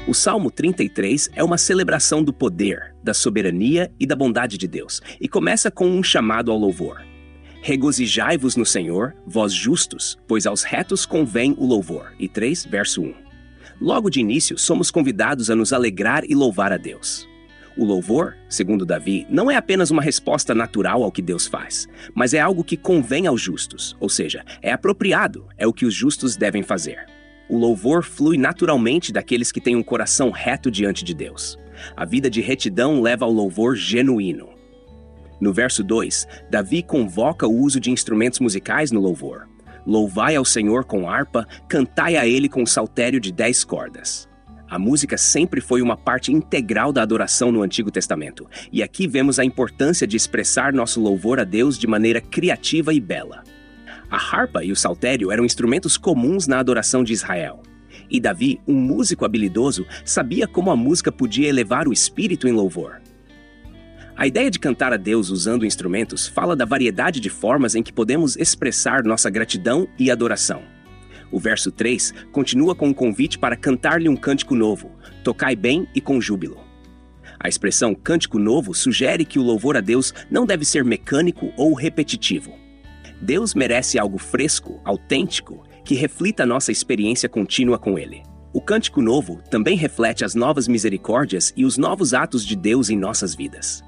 O Salmo 33 é uma celebração do poder, da soberania e da bondade de Deus, e começa com um chamado ao louvor. Regozijai-vos no Senhor, vós justos, pois aos retos convém o louvor. E 3, verso 1. Logo de início, somos convidados a nos alegrar e louvar a Deus. O louvor, segundo Davi, não é apenas uma resposta natural ao que Deus faz, mas é algo que convém aos justos, ou seja, é apropriado, é o que os justos devem fazer. O louvor flui naturalmente daqueles que têm um coração reto diante de Deus. A vida de retidão leva ao louvor genuíno. No verso 2, Davi convoca o uso de instrumentos musicais no louvor. Louvai ao Senhor com harpa, cantai a Ele com saltério de 10 cordas. A música sempre foi uma parte integral da adoração no Antigo Testamento, e aqui vemos a importância de expressar nosso louvor a Deus de maneira criativa e bela. A harpa e o saltério eram instrumentos comuns na adoração de Israel. E Davi, um músico habilidoso, sabia como a música podia elevar o espírito em louvor. A ideia de cantar a Deus usando instrumentos fala da variedade de formas em que podemos expressar nossa gratidão e adoração. O verso 3 continua com um convite para cantar-lhe um cântico novo, tocai bem e com júbilo. A expressão cântico novo sugere que o louvor a Deus não deve ser mecânico ou repetitivo. Deus merece algo fresco, autêntico, que reflita a nossa experiência contínua com Ele. O cântico novo também reflete as novas misericórdias e os novos atos de Deus em nossas vidas.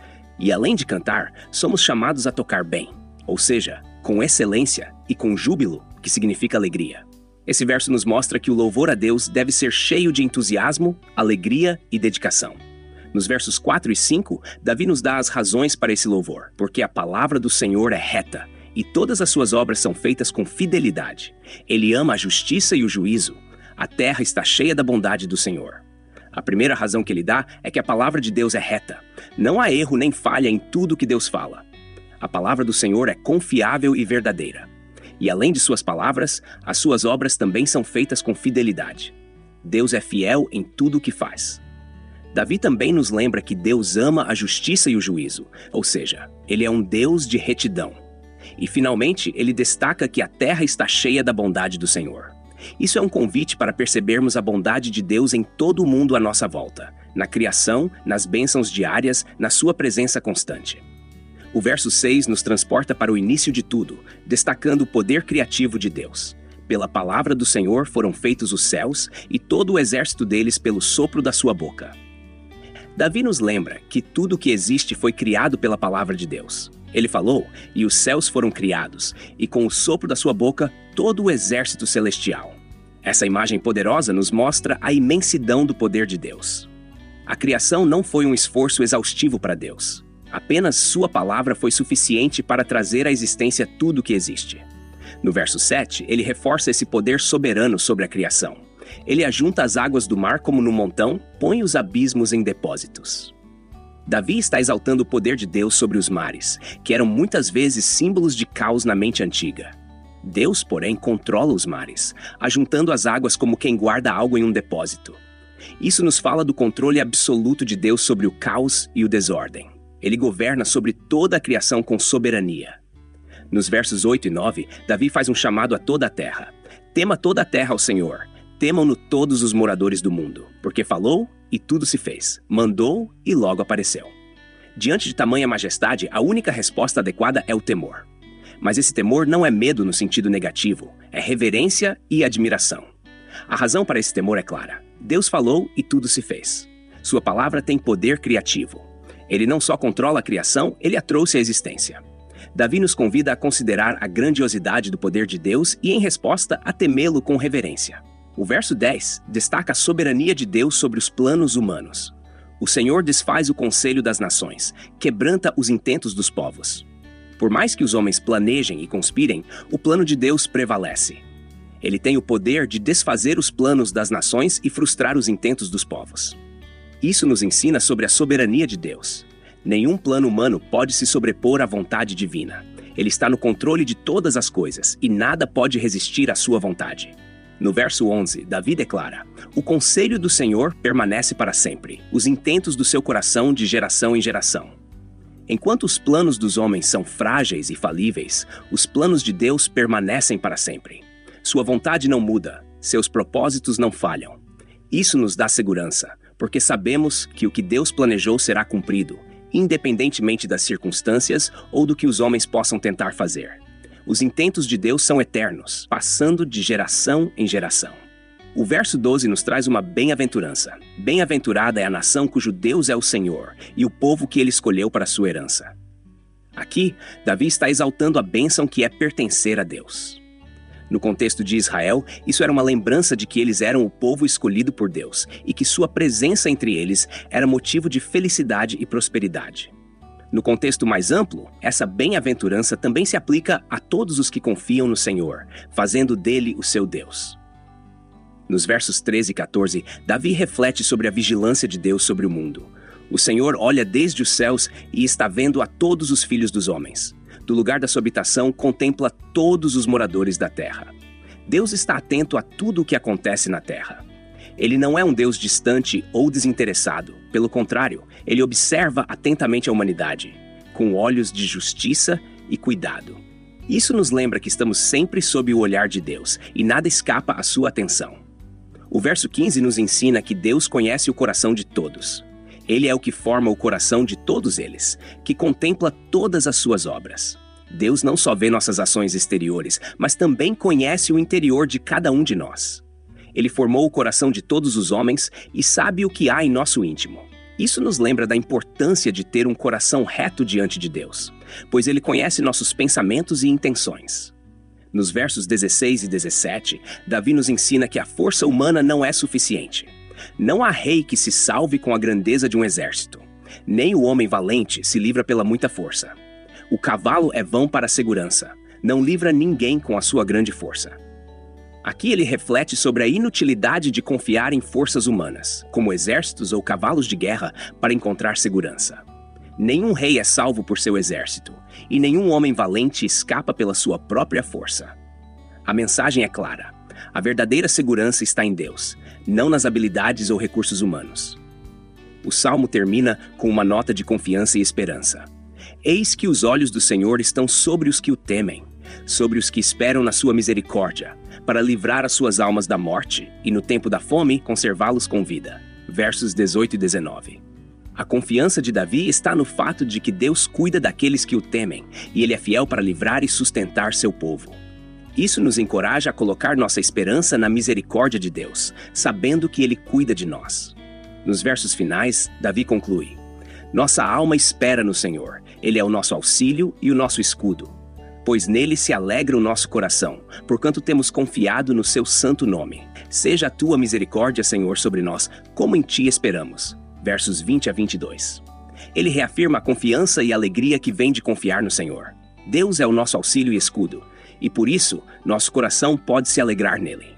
E além de cantar, somos chamados a tocar bem, ou seja, com excelência e com júbilo, que significa alegria. Esse verso nos mostra que o louvor a Deus deve ser cheio de entusiasmo, alegria e dedicação. Nos versos 4 e 5, Davi nos dá as razões para esse louvor, porque a palavra do Senhor é reta, e todas as suas obras são feitas com fidelidade. Ele ama a justiça e o juízo. A terra está cheia da bondade do Senhor. A primeira razão que ele dá é que a palavra de Deus é reta. Não há erro nem falha em tudo que Deus fala. A palavra do Senhor é confiável e verdadeira. E além de suas palavras, as suas obras também são feitas com fidelidade. Deus é fiel em tudo o que faz. Davi também nos lembra que Deus ama a justiça e o juízo, ou seja, Ele é um Deus de retidão. E finalmente, ele destaca que a terra está cheia da bondade do Senhor. Isso é um convite para percebermos a bondade de Deus em todo o mundo à nossa volta, na criação, nas bênçãos diárias, na sua presença constante. O verso 6 nos transporta para o início de tudo, destacando o poder criativo de Deus. Pela palavra do Senhor foram feitos os céus e todo o exército deles pelo sopro da sua boca. Davi nos lembra que tudo o que existe foi criado pela palavra de Deus. Ele falou, e os céus foram criados, e com o sopro da sua boca, todo o exército celestial. Essa imagem poderosa nos mostra a imensidão do poder de Deus. A criação não foi um esforço exaustivo para Deus. Apenas sua palavra foi suficiente para trazer à existência tudo o que existe. No verso 7, ele reforça esse poder soberano sobre a criação. Ele ajunta as águas do mar como num montão, põe os abismos em depósitos. Davi está exaltando o poder de Deus sobre os mares, que eram muitas vezes símbolos de caos na mente antiga. Deus, porém, controla os mares, ajuntando as águas como quem guarda algo em um depósito. Isso nos fala do controle absoluto de Deus sobre o caos e o desordem. Ele governa sobre toda a criação com soberania. Nos versos 8 e 9, Davi faz um chamado a toda a terra. Tema toda a terra ao Senhor. Temam-no todos os moradores do mundo, porque falou e tudo se fez, mandou e logo apareceu. Diante de tamanha majestade, a única resposta adequada é o temor. Mas esse temor não é medo no sentido negativo, é reverência e admiração. A razão para esse temor é clara. Deus falou e tudo se fez. Sua palavra tem poder criativo. Ele não só controla a criação, ele a trouxe à existência. Davi nos convida a considerar a grandiosidade do poder de Deus e, em resposta, a temê-lo com reverência. O verso 10 destaca a soberania de Deus sobre os planos humanos. O Senhor desfaz o conselho das nações, quebranta os intentos dos povos. Por mais que os homens planejem e conspirem, o plano de Deus prevalece. Ele tem o poder de desfazer os planos das nações e frustrar os intentos dos povos. Isso nos ensina sobre a soberania de Deus. Nenhum plano humano pode se sobrepor à vontade divina. Ele está no controle de todas as coisas e nada pode resistir à sua vontade. No verso 11, Davi declara: o conselho do Senhor permanece para sempre, os intentos do seu coração de geração em geração. Enquanto os planos dos homens são frágeis e falíveis, os planos de Deus permanecem para sempre. Sua vontade não muda, seus propósitos não falham. Isso nos dá segurança, porque sabemos que o que Deus planejou será cumprido, independentemente das circunstâncias ou do que os homens possam tentar fazer. Os intentos de Deus são eternos, passando de geração em geração. O verso 12 nos traz uma bem-aventurança. Bem-aventurada é a nação cujo Deus é o Senhor, e o povo que ele escolheu para sua herança. Aqui, Davi está exaltando a bênção que é pertencer a Deus. No contexto de Israel, isso era uma lembrança de que eles eram o povo escolhido por Deus e que sua presença entre eles era motivo de felicidade e prosperidade. No contexto mais amplo, essa bem-aventurança também se aplica a todos os que confiam no Senhor, fazendo dele o seu Deus. Nos versos 13 e 14, Davi reflete sobre a vigilância de Deus sobre o mundo. O Senhor olha desde os céus e está vendo a todos os filhos dos homens. Do lugar da sua habitação, contempla todos os moradores da terra. Deus está atento a tudo o que acontece na terra. Ele não é um Deus distante ou desinteressado. Pelo contrário, ele observa atentamente a humanidade, com olhos de justiça e cuidado. Isso nos lembra que estamos sempre sob o olhar de Deus e nada escapa à sua atenção. O verso 15 nos ensina que Deus conhece o coração de todos. Ele é o que forma o coração de todos eles, que contempla todas as suas obras. Deus não só vê nossas ações exteriores, mas também conhece o interior de cada um de nós. Ele formou o coração de todos os homens e sabe o que há em nosso íntimo. Isso nos lembra da importância de ter um coração reto diante de Deus, pois ele conhece nossos pensamentos e intenções. Nos versos 16 e 17, Davi nos ensina que a força humana não é suficiente. Não há rei que se salve com a grandeza de um exército. Nem o homem valente se livra pela muita força. O cavalo é vão para a segurança. Não livra ninguém com a sua grande força. Aqui ele reflete sobre a inutilidade de confiar em forças humanas, como exércitos ou cavalos de guerra, para encontrar segurança. Nenhum rei é salvo por seu exército, e nenhum homem valente escapa pela sua própria força. A mensagem é clara. A verdadeira segurança está em Deus, não nas habilidades ou recursos humanos. O salmo termina com uma nota de confiança e esperança. Eis que os olhos do Senhor estão sobre os que o temem, sobre os que esperam na sua misericórdia, para livrar as suas almas da morte e, no tempo da fome, conservá-los com vida. Versos 18 e 19. A confiança de Davi está no fato de que Deus cuida daqueles que o temem, e ele é fiel para livrar e sustentar seu povo. Isso nos encoraja a colocar nossa esperança na misericórdia de Deus, sabendo que ele cuida de nós. Nos versos finais, Davi conclui: Nossa alma espera no Senhor, ele é o nosso auxílio e o nosso escudo. Pois nele se alegra o nosso coração, porquanto temos confiado no seu santo nome. Seja a tua misericórdia, Senhor, sobre nós, como em ti esperamos. Versos 20 a 22. Ele reafirma a confiança e a alegria que vem de confiar no Senhor. Deus é o nosso auxílio e escudo, e por isso nosso coração pode se alegrar nele.